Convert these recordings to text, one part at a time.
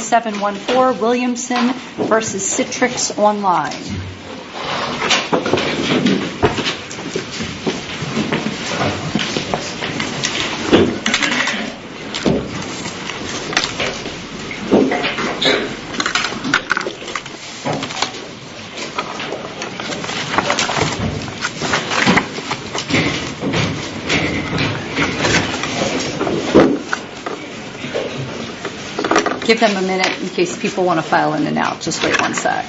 0714 Williamson versus Citrix Online. Give them a minute in case people want to file in and out. Just wait one sec.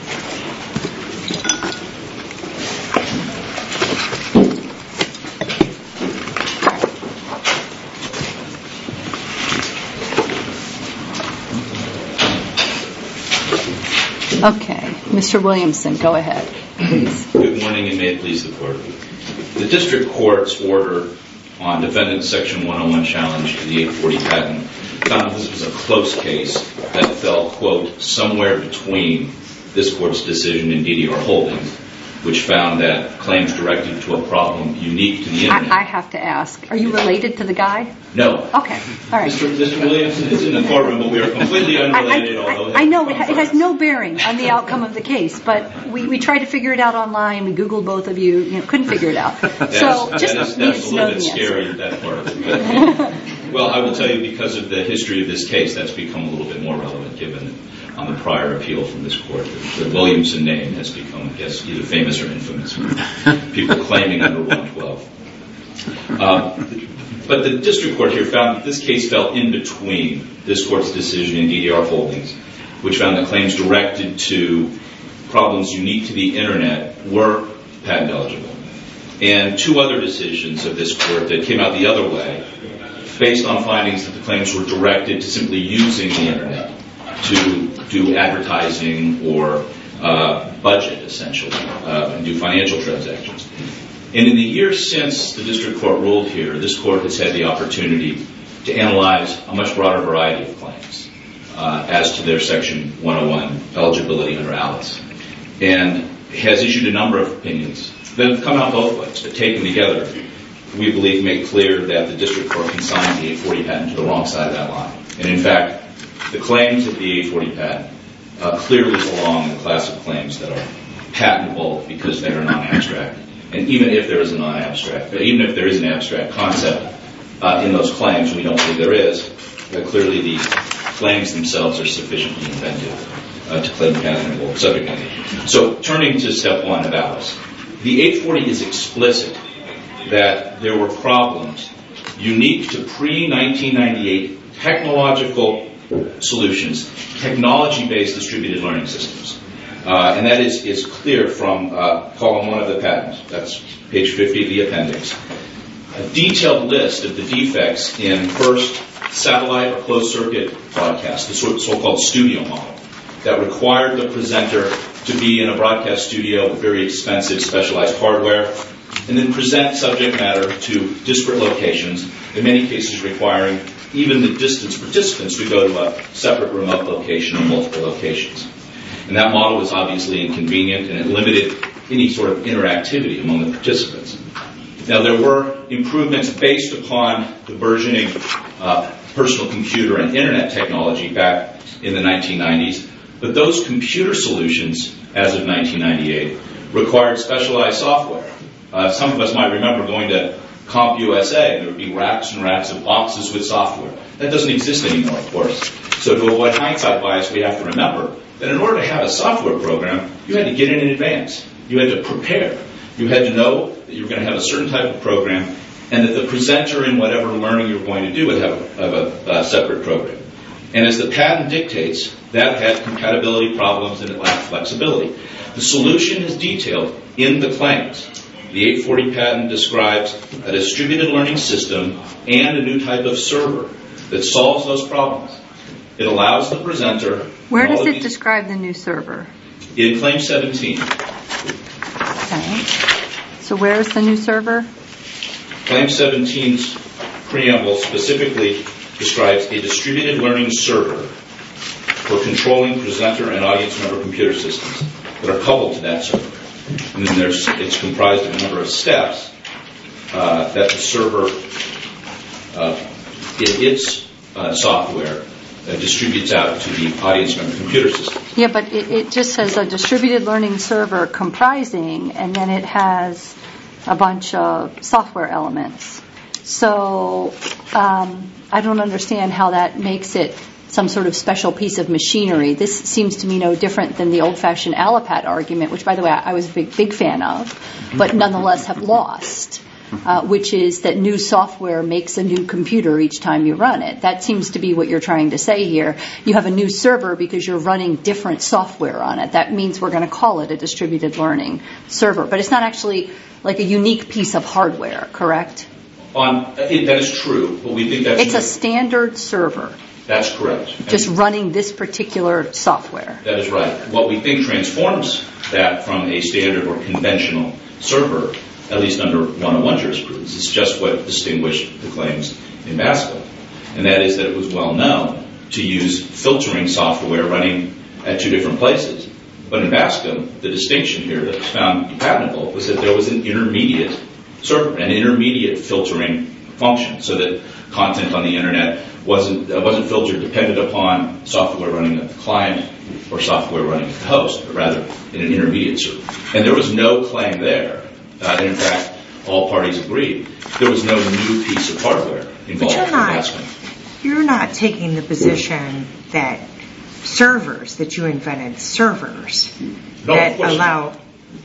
Okay, Mr. Williamson, go ahead, please. Good morning, and may it please the Court. The District Court's order on Defendant Section 101 challenge to the 840 patent found this was a close case that fell, quote, somewhere between this Court's decision in DDR Holdings, which found that claims directed to a problem unique to the Internet. I have to ask, are you related to the guy? No. Okay, all right. Mr. Williamson is in the courtroom, but we are completely unrelated. I know, it has no bearing on the outcome of the case, but we tried to figure it out online. We Googled both of you, couldn't figure it out. That's a little bit scary, that part of it. But, well, I will tell you, because of the history of this case, that's become a little bit more relevant given on the prior appeal from this Court. The Williamson name has become, I guess, either famous or infamous for people claiming under 112. But the District Court here found that this case fell in between this Court's decision in DDR Holdings, which found that claims directed to problems unique to the Internet were patent eligible, and two other decisions of this Court that came out the other way, based on findings that the claims were directed to simply using the Internet to do advertising or budget, essentially, and do financial transactions. And in the years since the District Court ruled here, this Court has had the opportunity to analyze a much broader variety of claims as to their Section 101 eligibility under Alice, and has issued a number of opinions that have come out both ways, but taken together, we believe make clear that the District Court consigned the 840 patent to the wrong side of that line. And in fact, the claims of the 840 patent clearly belong in the class of claims that are patentable because they are non-abstract. And even if there is an abstract concept in those claims, we don't believe there is, clearly the claims themselves are sufficiently inventive to claim patentable subject matter. So turning to step one of Alice, the 840 is explicit that there were problems unique to pre-1998 technological solutions, technology-based distributed learning systems. And that is clear from column 1 of the patent. That's page 50 of the appendix. A detailed list of the defects in first satellite or closed-circuit broadcast, the so-called studio model, that required the presenter to be in a broadcast studio with very expensive specialized hardware, and then present subject matter to disparate locations, in many cases requiring even the distance participants to go to a separate remote location or multiple locations. And that model was obviously inconvenient, and it limited any sort of interactivity among the participants. Now, there were improvements based upon the burgeoning personal computer and internet technology back in the 1990s, but those computer solutions, as of 1998, required specialized software. Some of us might remember going to CompUSA, and there would be racks and racks of boxes with software. That doesn't exist anymore, of course. So to avoid hindsight bias, we have to remember that in order to have a software program, you had to get in advance. You had to prepare. You had to know that you were going to have a certain type of program, and that the presenter in whatever learning you were going to do would have a separate program. And as the patent dictates, that had compatibility problems and it lacked flexibility. The solution is detailed in the claims. The 840 patent describes a distributed learning system and a new type of server that solves those problems. It allows the presenter... Where does it describe the new server? In Claim 17. Okay. So where is the new server? Claim 17's preamble specifically describes a distributed learning server for controlling presenter and audience member computer systems that are coupled to that server. And then it's comprised of a number of steps that the server, in its software, distributes out to the audience member computer system. Yeah, but it just says a distributed learning server comprising, and then it has a bunch of software elements. So I don't understand how that makes it some sort of special piece of machinery. This seems to me no different than the old-fashioned Allopat argument, which, by the way, I was a big fan of, but nonetheless have lost, which is that new software makes a new computer each time you run it. That seems to be what you're trying to say here. You have a new server because you're running different software on it. That means we're going to call it a distributed learning server. But it's not actually like a unique piece of hardware, correct? That is true, but we think that's... It's a standard server. That's correct. Just running this particular software. That is right. What we think transforms that from a standard or conventional server, at least under 101 jurisprudence, is just what distinguished the claims in Bascom. And that is that it was well known to use filtering software running at two different places. But in Bascom, the distinction here that was found patentable was that there was an intermediate server, an intermediate filtering function, so that content on the internet wasn't filtered dependent upon software running at the client or software running at the host, but rather in an intermediate server. And there was no claim there. And in fact, all parties agreed. There was no new piece of hardware involved in Bascom. You're not taking the position that servers, that you invented servers that allow...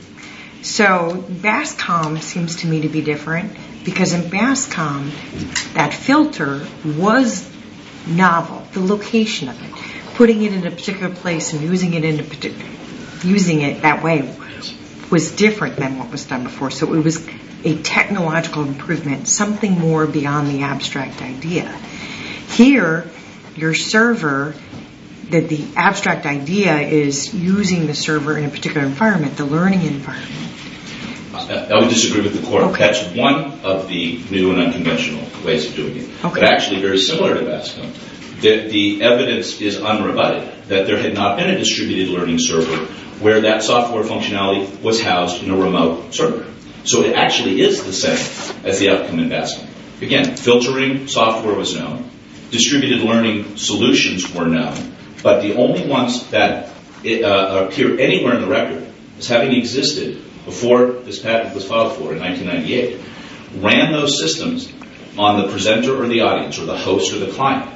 So Bascom seems to me to be different, because in Bascom, that filter was novel, the location of it. Putting it in a particular place and using it that way was different than what was done before. So it was a technological improvement, something more beyond the abstract idea. Here, your server, that the abstract idea is using the server in a particular environment, the learning environment. I would disagree with the court. Okay. That's one of the new and unconventional ways of doing it. Okay. But actually very similar to Bascom. The evidence is unrebutted that there had not been a distributed learning server where that software functionality was housed in a remote server. So it actually is the same as the outcome in Bascom. Again, filtering software was known. Distributed learning solutions were known. But the only ones that appear anywhere in the record as having existed before this patent was filed for in 1998 ran those systems on the presenter or the audience or the host or the client.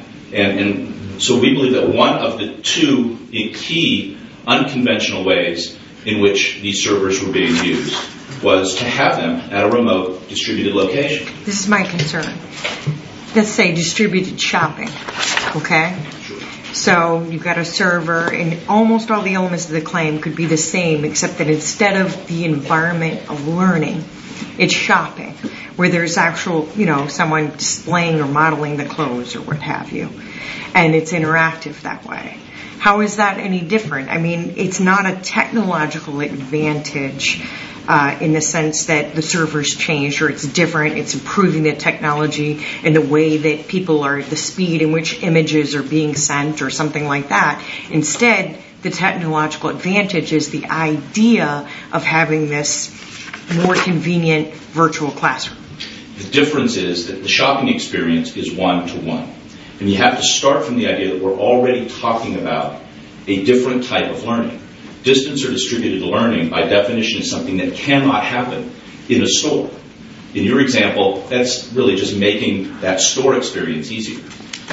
And so we believe that one of the two key unconventional ways in which these servers were being used was to have them at a remote distributed location. This is my concern. Let's say distributed shopping, okay? Sure. So you've got a server, and almost all the elements of the claim could be the same, except that instead of the environment of learning, it's shopping, where there's actual, someone displaying or modeling the clothes or what have you. And it's interactive that way. How is that any different? I mean, it's not a technological advantage in the sense that the server's changed or it's different. It's improving the technology and the way that people are, the speed in which images are being sent or something like that. Instead, the technological advantage is the idea of having this more convenient virtual classroom. The difference is that the shopping experience is one-to-one. And you have to start from the idea that we're already talking about a different type of learning. Distance or distributed learning, by definition, is something that cannot happen in a store. In your example, that's really just making that store experience easier.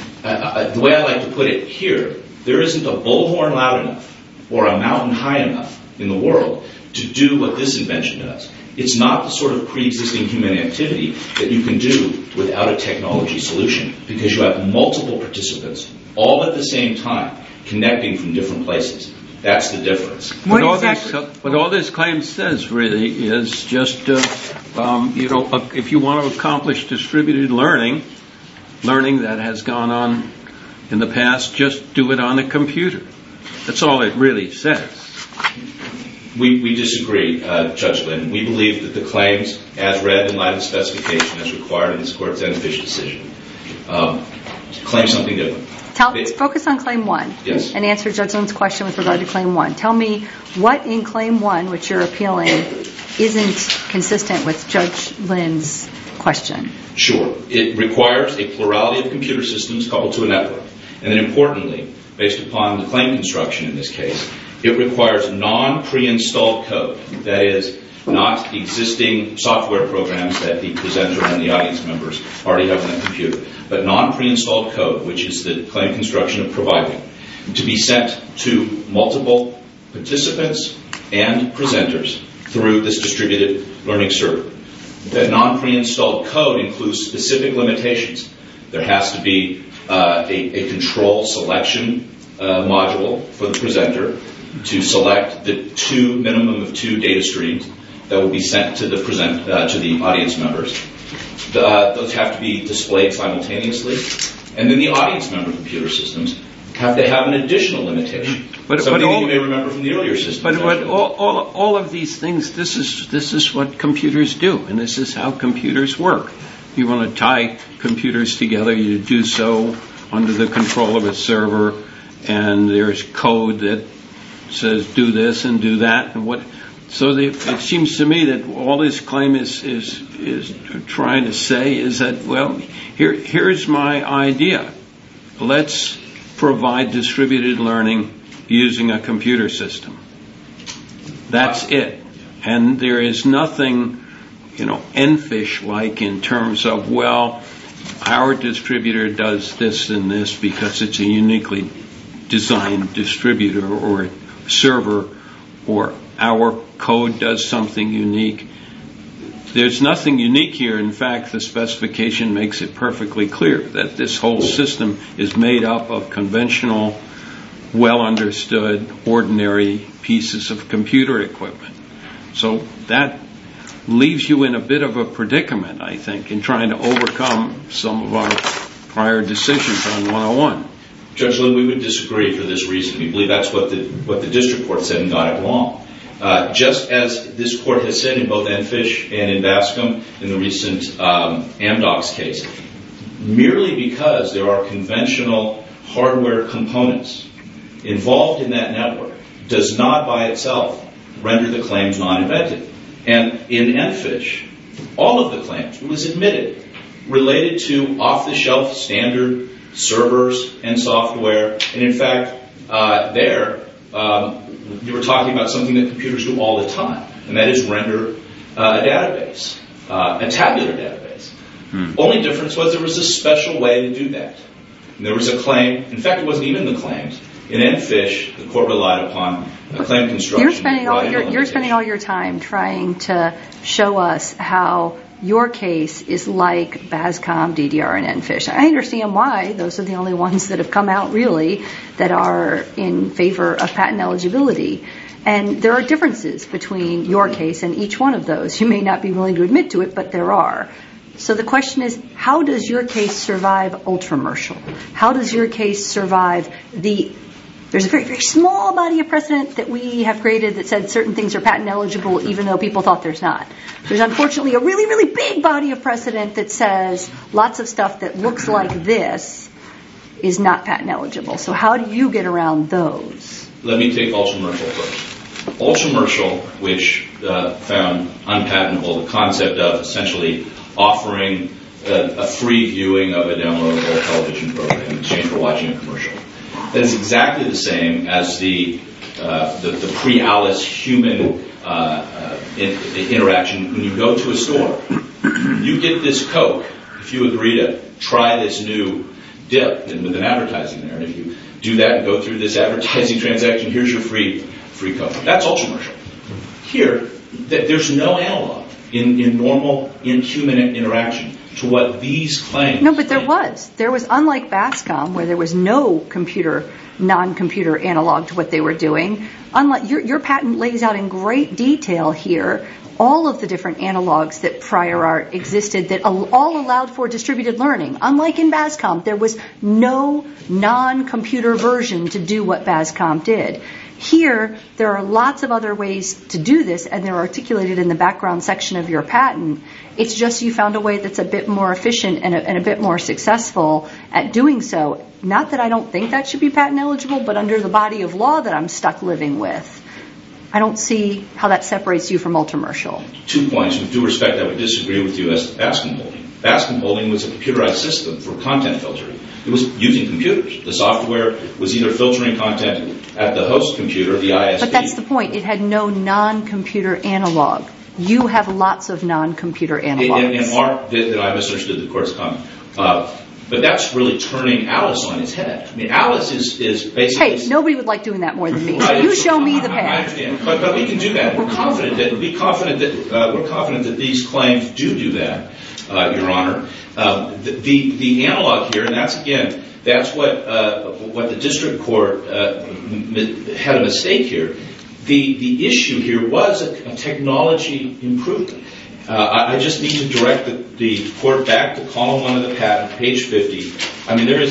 The way I like to put it here, there isn't a bullhorn loud enough or a mountain high enough in the world to do what this invention does. It's not the sort of pre-existing human activity that you can do without a technology solution, because you have multiple participants all at the same time connecting from different places. That's the difference. What all this claim says really is just, if you want to accomplish distributed learning that has gone on in the past, just do it on a computer. That's all it really says. We disagree, Judge Lynn. We believe that the claims, as read in light of the specification as required in this court's Enfish decision, claim something different. Focus on Claim 1 yes. And answer Judge Lynn's question with regard to Claim 1. Tell me what in Claim 1, which you're appealing, isn't consistent with Judge Lynn's question. Sure. It requires a plurality of computer systems coupled to a network. And then importantly, based upon the claim construction in this case, it requires non-pre-installed code. That is, not existing software programs that the presenter and the audience members already have on the computer, but non-pre-installed code, which is the claim construction of providing, to be sent to multiple participants and presenters through this distributed learning server. That non-pre-installed code includes specific limitations. There has to be a control selection module for the presenter to select the minimum of two data streams that will be sent to the audience members. Those have to be displayed simultaneously. And then the audience member computer systems have to have an additional limitation. Something that you may remember from the earlier systems. But all of these things, this is what computers do, and this is how computers work. You want to tie computers together, you do so under the control of a server, and there's code that says do this and do that, and it seems to me that all this claim is trying to say is that, well, here's my idea. Let's provide distributed learning using a computer system. That's it. And there is nothing, ENFISH-like in terms of, well, our distributor does this and this because it's a uniquely designed distributor or server, or our code does something unique. There's nothing unique here. In fact, the specification makes it perfectly clear that this whole system is made up of conventional, well-understood, ordinary pieces of computer equipment. So that leaves you in a bit of a predicament, I think, in trying to overcome some of our prior decisions on 101. Judge Lynn, we would disagree for this reason. We believe that's what the district court said and got it wrong. Just as this court has said in both ENFISH and in Bascom in the recent Amdocs case, merely because there are conventional hardware components involved in that network does not by itself render the claims non-inventive. And in ENFISH, all of the claims, it was admitted, related to off-the-shelf standard servers and software. And in fact, you were talking about something that computers do all the time, and that is render a database, a tabular database. Only difference was there was a special way to do that. And there was a claim. In fact, it wasn't even the claims. In ENFISH, the court relied upon a claim construction. You're spending all your time trying to show us how your case is like Bascom, DDR, and ENFISH. I understand why. Those are the only ones that have come out, really, that are in favor of patent eligibility. And there are differences between your case and each one of those. You may not be willing to admit to it, but there are. So the question is, how does your case survive Ultramershal? How does your case survive there's a very, very small body of precedent that we have created that said certain things are patent eligible even though people thought there's not. There's unfortunately a really, really big body of precedent that says lots of stuff that looks like this is not patent eligible. So how do you get around those? Let me take Ultramershal first. Ultramershal, which found unpatentable the concept of essentially offering a free viewing of a downloadable television program in exchange for watching a commercial. That is exactly the same as the pre-Alice human interaction. When you go to a store, you get this Coke if you agree to try this new dip with an advertising there. And if you do that and go through this advertising transaction, here's your free Coke. That's Ultramershal. Here, there's no analog in normal human interaction to what these claims. No, but there was. There was, unlike Bascom, where there was no non-computer analog to what they were doing. Unlike your patent lays out in great detail here all of the different analogs that prior art existed that all allowed for distributed learning. Unlike in Bascom, there was no non-computer version to do what Bascom did. Here, there are lots of other ways to do this, and they're articulated in the background section of your patent. It's just you found a way that's a bit more efficient and a bit more successful at doing so. Not that I don't think that should be patent eligible, but under the body of law that I'm stuck living with, I don't see how that separates you from Ultramershal. 2 points. With due respect, I would disagree with you as to Bascom Holding. Bascom Holding was a computerized system for content filtering. It was using computers. The software was either filtering content at the host computer, the ISP. But that's the point. It had no non-computer analog. You have lots of non-computer analogs. That I misunderstood the court's comment. But that's really turning Alice on its head. I mean, Alice is basically... Hey, nobody would like doing that more than me. Right. You show me the path. I understand, but we can do that. We're confident that these claims do that, Your Honor. The analog here, and that's what the district court had a mistake here. The issue here was a technology improvement. I just need to direct the court back to column 1 of the patent, page 50. I mean, there's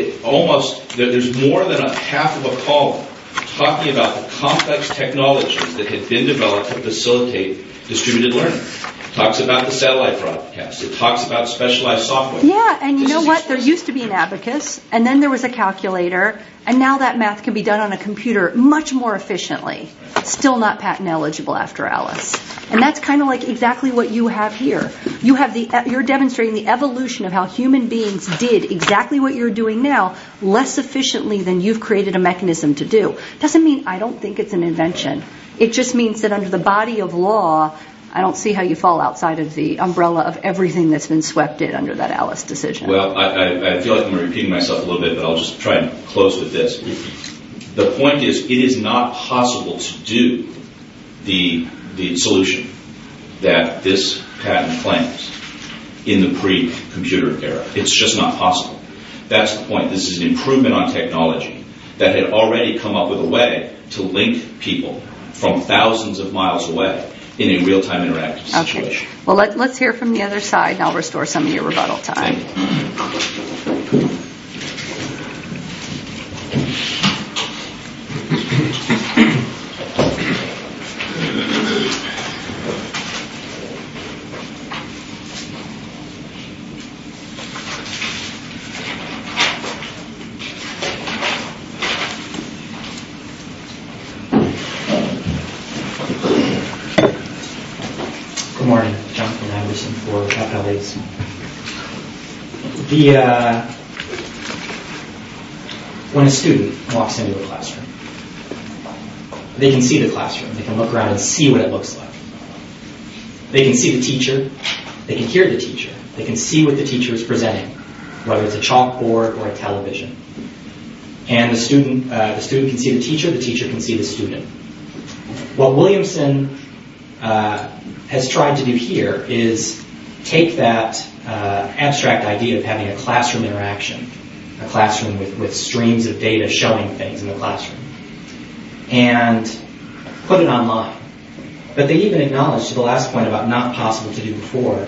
more than a half of a column talking about the complex technologies that had been developed to facilitate distributed learning. It talks about the satellite broadcast. It talks about specialized software. Yeah, and you know what? There used to be an abacus, and then there was a calculator, and now that math can be done on a computer much more efficiently. Still not patent eligible after Alice. And that's kind of like exactly what you have here. You're demonstrating the evolution of how human beings did exactly what you're doing now less efficiently than you've created a mechanism to do. Doesn't mean I don't think it's an invention. It just means that under the body of law, I don't see how you fall outside of the umbrella of everything that's been swept in under that Alice decision. Well, I feel like I'm repeating myself a little bit, but I'll just try and close with this. The point is, it is not possible to do the solution that this patent claims in the pre-computer era. It's just not possible. That's the point. This is an improvement on technology that had already come up with a way to link people from thousands of miles away in a real-time interactive situation. Okay. Well, let's hear from the other side, and I'll restore some of your rebuttal time. Good morning, Jonathan Anderson for FLAs. When a student walks into a classroom, they can see the classroom. They can look around and see what it looks like. They can see the teacher. They can hear the teacher. They can see what the teacher is presenting, whether it's a chalkboard or a television. And the student can see the teacher can see the student. What Williamson has tried to do here is take that abstract idea of having a classroom interaction, a classroom with streams of data showing things in the classroom, and put it online. But they even acknowledge, to the last point about not possible to do before,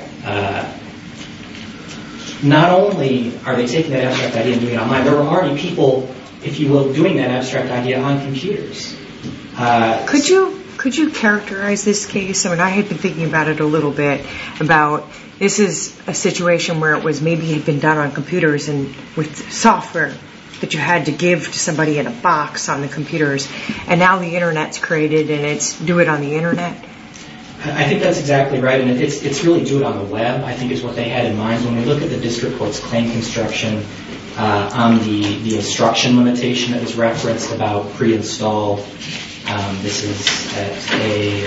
not only are they taking that abstract idea and doing it online, there were already people, if you will, doing that abstract idea on computers. Could you characterize this case? I mean, I had been thinking about it a little bit, about this is a situation where it was maybe had been done on computers and with software that you had to give to somebody in a box on the computers, and now the Internet's created and it's do it on the Internet? I think that's exactly right, and it's really do it on the web, I think is what they had in mind. When we look at the district court's claim construction on the instruction limitation that was referenced about pre-installed, this is at a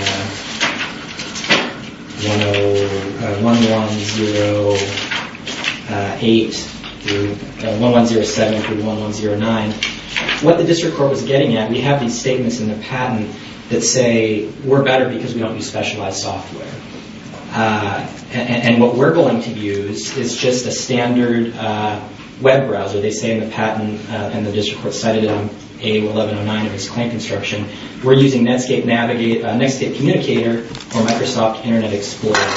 1108 through 1107 through 1109. What the district court was getting at, we have these statements in the patent that say we're better because we don't use specialized software. And what we're going to use is just a standard web browser. They say in the patent, and the district court cited it on A1109 of its claim construction, we're using Netscape Communicator or Microsoft Internet Explorer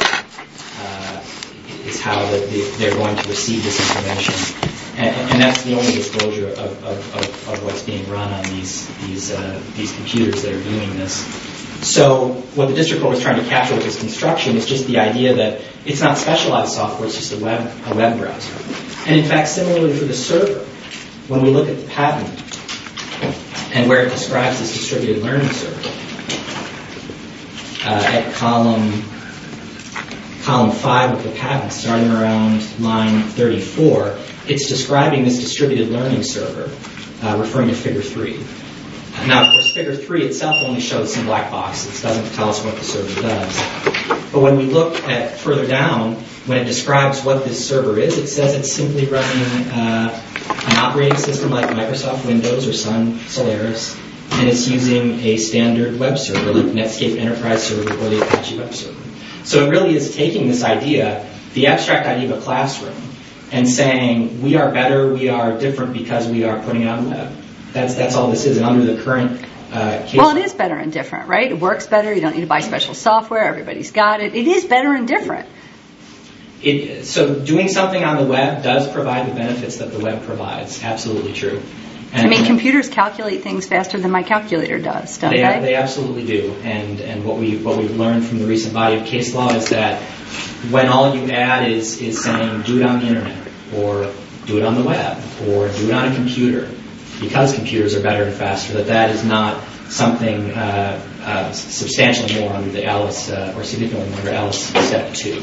is how they're going to receive this information. And that's the only disclosure of what's being run on these computers that are doing this. So what the district court was trying to capture with this construction is just the idea that it's not specialized software, it's just a web browser. And in fact, similarly for the server, when we look at the patent and where it describes this distributed learning server, at column 5 of the patent, starting around line 34, it's describing this distributed learning server, referring to Figure 3. Now, of course, Figure 3 itself only shows some black boxes. It doesn't tell us what the server does. But when we look at further down, when it describes what this server is, it says it's simply running an operating system like Microsoft Windows or Sun Solaris, and it's using a standard web server like Netscape Enterprise Server or the Apache Web Server. So it really is taking this idea, the abstract idea of a classroom, and saying we are better, we are different because we are putting it on the web. That's all this is. And under the current case... Well, it is better and different, right? It works better. You don't need to buy special software. Everybody's got it. It is better and different. So doing something on the web does provide the benefits that the web provides. Absolutely true. And computers calculate things faster than my calculator does, don't they? They absolutely do. And what we've learned from the recent body of case law is that when all you add is saying do it on the internet, or do it on the web, or do it on a computer, because computers are better and faster, that is not something substantially more under the Alice, or significantly more under Alice Step 2.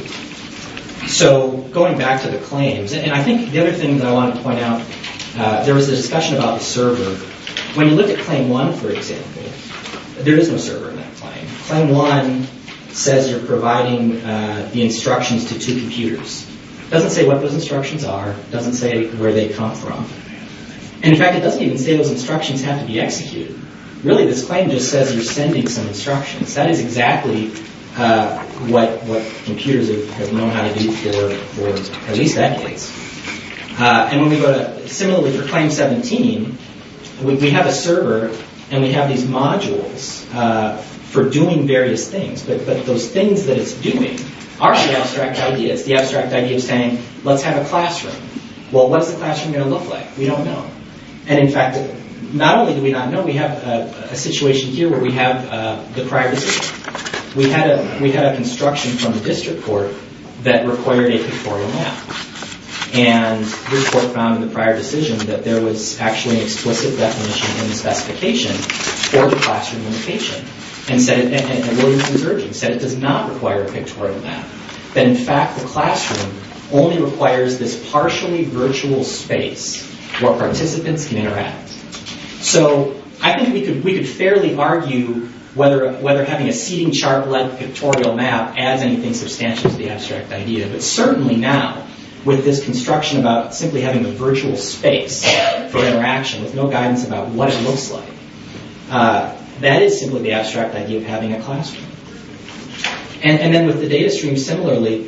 So going back to the claims, and I think the other thing that I wanted to point out, there was a discussion about the server. When you look at Claim 1, for example, there is no server in that claim. Claim 1 says you're providing the instructions to two computers. It doesn't say what those instructions are. It doesn't say where they come from. And in fact, it doesn't even say those instructions have to be executed. Really, this claim just says you're sending some instructions. That is exactly what computers have known how to do for at least decades. And when we go to, similarly for Claim 17, we have a server and we have these modules for doing various things. But those things that it's doing are the abstract idea. It's the abstract idea of saying, let's have a classroom. Well, what is the classroom going to look like? We don't know. And in fact, not only do we not know, we have a situation here where we have the prior decision. We had a construction from the district court that required a pictorial map. And this court found in the prior decision that there was actually an explicit definition in the specification for the classroom limitation. And said, and Williamson's urging, said it does not require a pictorial map. That in fact, the classroom only requires this partially virtual space where participants can interact. So I think we could fairly argue whether having a seating chart-like pictorial map adds anything substantial to the abstract idea. But certainly now, with this construction about simply having a virtual space for interaction with no guidance about what it looks like, that is simply the abstract idea of having a classroom. And then with the data stream, similarly,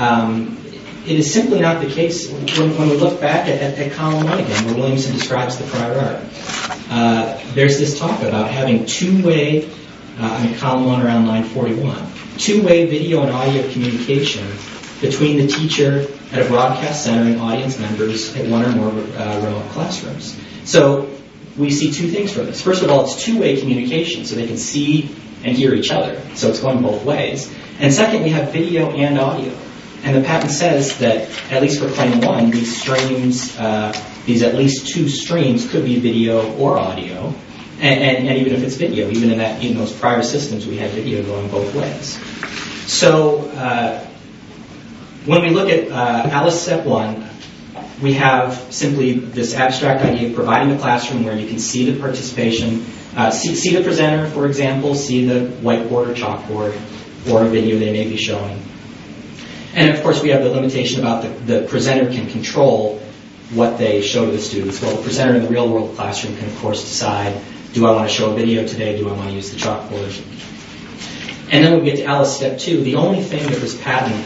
it is simply not the case. When we look back at column 1 again, where Williamson describes the prior art, there's this talk about having two-way, column 1 around line 41, two-way video and audio communication between the teacher at a broadcast center and audience members at one or more remote classrooms. So we see two things from this. First of all, it's two-way communication, so they can see and hear each other. So it's going both ways. And second, we have video and audio. And the patent says that, at least for Claim 1, these streams, these at least two streams could be video or audio. And even if it's video, even in those prior systems, we had video going both ways. So when we look at Alice Step 1, we have simply this abstract idea of providing a classroom where you can see the participation, see the presenter, for example, see the whiteboard or chalkboard, or a video they may be showing. And of course, we have the limitation about the presenter can control what they show to the students. Well, the presenter in the real world classroom can, of course, decide, do I want to show a video today? Do I want to use the chalkboard? And then when we get to Alice Step 2, the only thing that this patent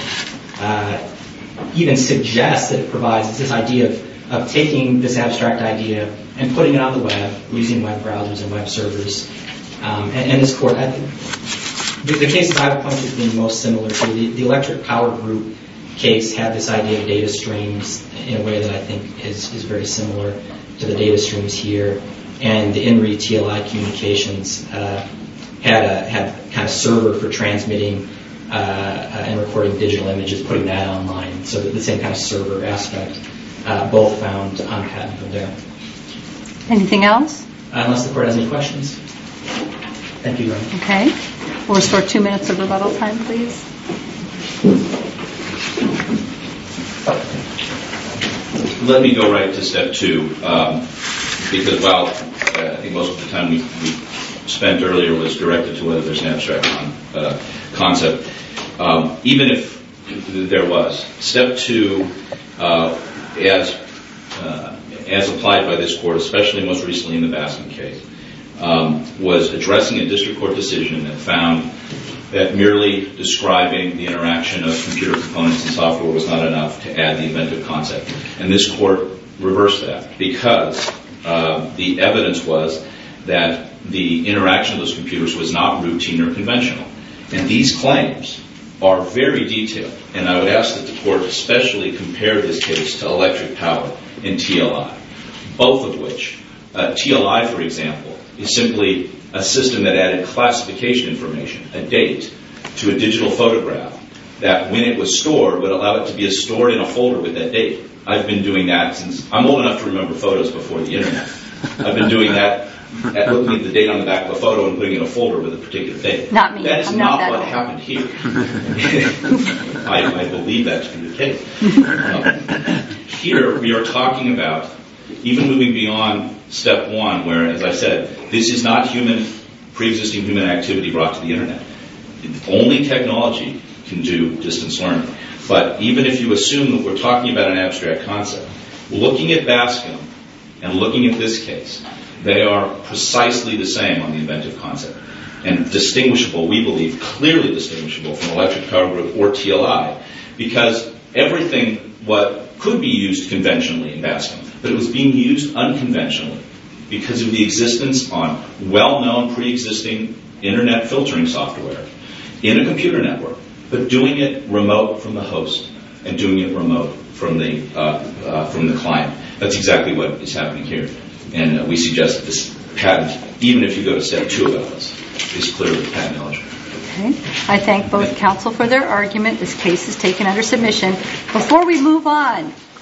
even suggests that it provides is this idea of taking this abstract idea and putting it on the web, using web browsers and web servers. And this court, the cases I've pointed to being most similar to the Electric Power Group case had this idea of data streams in a way that I think is very similar to the data streams here. And the INRI TLI Communications had kind of server for transmitting and recording digital images, putting that online. So the same kind of server aspect, both found unpatentable there. Anything else? Unless the court has any questions. Thank you, Ron. Okay. We'll restore 2 minutes of rebuttal time, please. let me go right to step 2, because while I think most of the time we spent earlier was directed to whether there's an abstract concept, even if there was, step 2, as applied by this court, especially most recently in the Baskin case, was addressing a district court decision that found that merely describing the interaction of computer components and software was not enough to add the inventive concept. And this court reversed that because the evidence was that the interaction of those computers was not routine or conventional. And these claims are very detailed. And I would ask that the court especially compare this case to electric power and TLI, both of which, TLI, for example, is simply a system that added classification information, a date, to a digital photograph that when it was stored would allow it to be stored in a folder with that date. I've been doing that since I'm old enough to remember photos before the internet. I've been doing that, looking at the date on the back of a photo and putting it in a folder with a particular date. Not me. That is I'm not that what old. happened here. I believe that to be the case. Here we are talking about even moving beyond step 1, where, as I said, this is not pre-existing human activity brought to the internet. Only technology can do distance learning. But even if you assume that we're talking about an abstract concept, looking at Baskin and looking at this case, they are precisely the same on the inventive concept. And distinguishable, we believe, clearly distinguishable from electric power group or TLI, because everything what could be used conventionally in Baskin, but it was being used unconventionally because of the existence on well-known pre-existing internet filtering software in a computer network, but doing it remote from the host and doing it remote from the client. That's exactly what is happening here. And we suggest that this patent, even if you go to step 2 about this, is clearly patent eligible. Okay. I thank both counsel for their argument. This case is taken under submission. Before we move on,